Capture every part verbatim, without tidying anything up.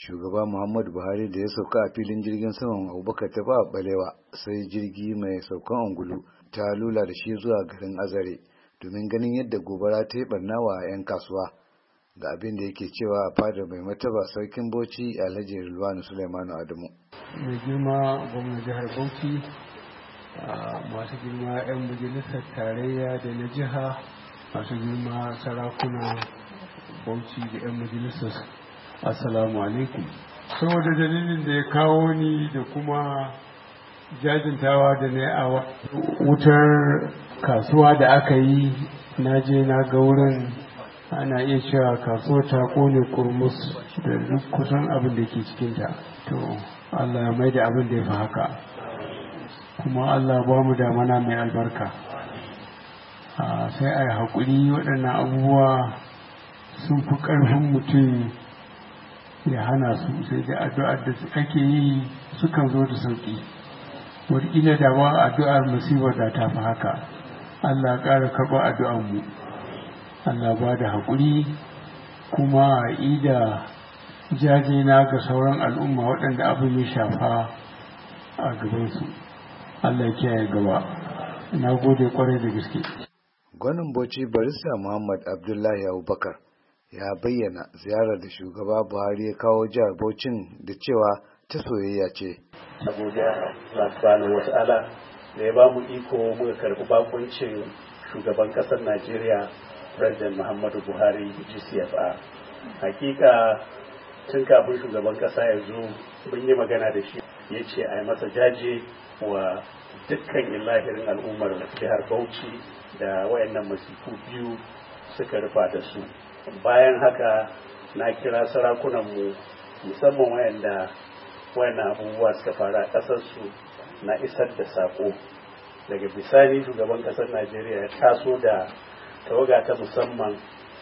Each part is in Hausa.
shugaba Muhammadu Buhari da ya sauka a filin jirgin saman Abubakar Tafawa Balewa sai jirgi mai saukan angulu ta lula da shi zuwa garin Azare domin ganin yadda gobara ta yi barna wa 'yan kasuwa. Ga abin da yake cewa a fadar mai martaba sarkin Bauchi Alhaji Rilwanu Suleimanu Adamu. Mai girma gwamnan jihar Bauchi, masu girma 'yan majalisar tarayya da na jiha, masu girma sarakuna Bauchi da 'yan majalisar, assalamu alaikum. Saboda dalilin da ya kawo ni da kuma jajintawa da na a wutar kasuwa da aka yi, na je na ga wurin, ana iya cewa kasuwa ta kone kurmus da duk kusan abin da ke cikinta. To Allah ya mai da abin da ya fi haka, kuma Allah ba mu damana mai albarka. Sai a yi haƙuri, waɗannan abubuwa sun fi ƙarfin mutum ya hana su, sai da addu'ar da ake yi sukan zo da sauƙi. Wataƙila da ba addu'ar musibar da ta fi haka. Allah ƙara karɓar addu'armu, Allah ba da haƙuri, kuma ida jajena ga sauran al'umma waɗanda abin ya shafa a gabansu. Allah kiyaye gaba. Na gode ƙwarai da gaske. Gwanin Bauchi Barista Muhammad Abdullahi Abubakar ya bayyana ziyarar da shugaba Buhari ya kawo jihar Bauchin da cewa ta soyayya ce. Saboda Allah subhanahu wa ta'ala da ya ba mu iko muka karɓi bakuncin shugaban ƙasar Najeriya President Muhammadu Buhari G C F R. Hakika tun kafin shugaban ƙasa ya zo mun yi magana da shi, ya ce a yi masa jaje wa dukkan illahirin al'ummar jihar Bauchi da wayannan masifu biyu suka rufa da su. Bayan haka na kira sarakunanmu musamman wayanda wayannan abubuwa suka faru a ƙasarsu, na isar da saƙo. Daga bisani shugaban ƙasar Najeriya ya taso da tawaga ta musamman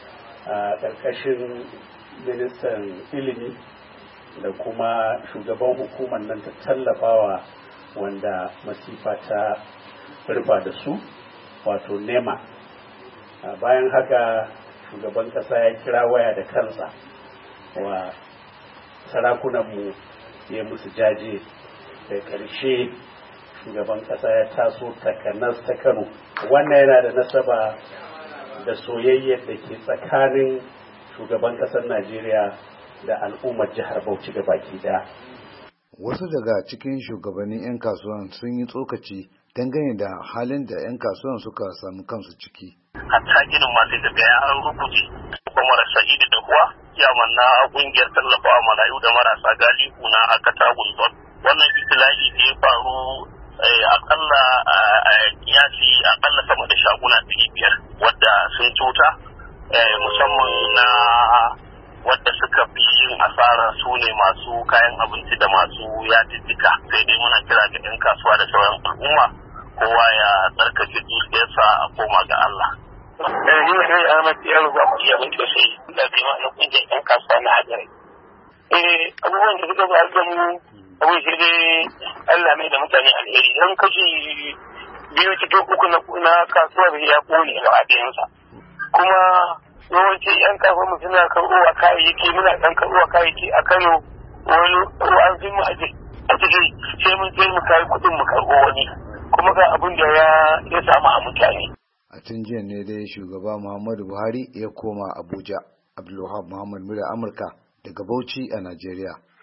a ƙarƙashin ministan ilimi da kuma shugaban hukumar nan ta tallafawa wanda masifa ta rufa da su, wato nema. Bayan haka shugaban ƙasa ya kira waya da kansa wa sarakunanmu ya musu jaje. Da ƙarshe shugaban ƙasa ya taso takanas ta Kano. Wannan yana da nasaba da soyayyar da ke tsakanin shugaban ƙasar Najeriya da al'ummar jihar Bauchi da baki daya. Wasu daga cikin shugabannin 'yan kasuwan sun yi tsokaci dangane da halin da 'yan kasuwan suka samu kansu ciki. Hatta ginin masu da ya an rubuce, kuma Sa'idu da kuwa yaman na kungiyar tallafawa marayu da marasa galihu na Akata Gulzon. Wannan itila'i da ya faru akalla kiyasi akalla sama da shaguna ɗari biyar wadda sun cuta, musamman na wadda suka fi yin asara su ne masu kayan abinci da masu yadiddika. Sai dai muna kira ga 'yan kasuwa da sauran al'umma, kowa ya tsarkake zuciyarsa a koma ga Allah. Ni ne Ahmad Yaro ba ku iya mutu sai da bai ma na kungiyar 'yan kasuwa na Hajjari. Eh abubuwan da suka faru da mu abu shi dai Allah mai da mutane alheri. Dan kashi biyu cikin uku na kasuwar ya kone gaba ɗayansa. Kuma yawanci 'yan kasuwa mu suna karɓowa kayayyaki, muna ɗan karɓowa kayayyaki a Kano, wani an fi mu a ciki sai mun sai mu kayi kuɗin mu karɓo wani, kuma ga abin da ya samu a mutane. A tun jiya ne dai shugaba Muhammadu Buhari ya koma Abuja. Abdulwahab Muhammad Mura Amurka daga Bauchi a Najeriya.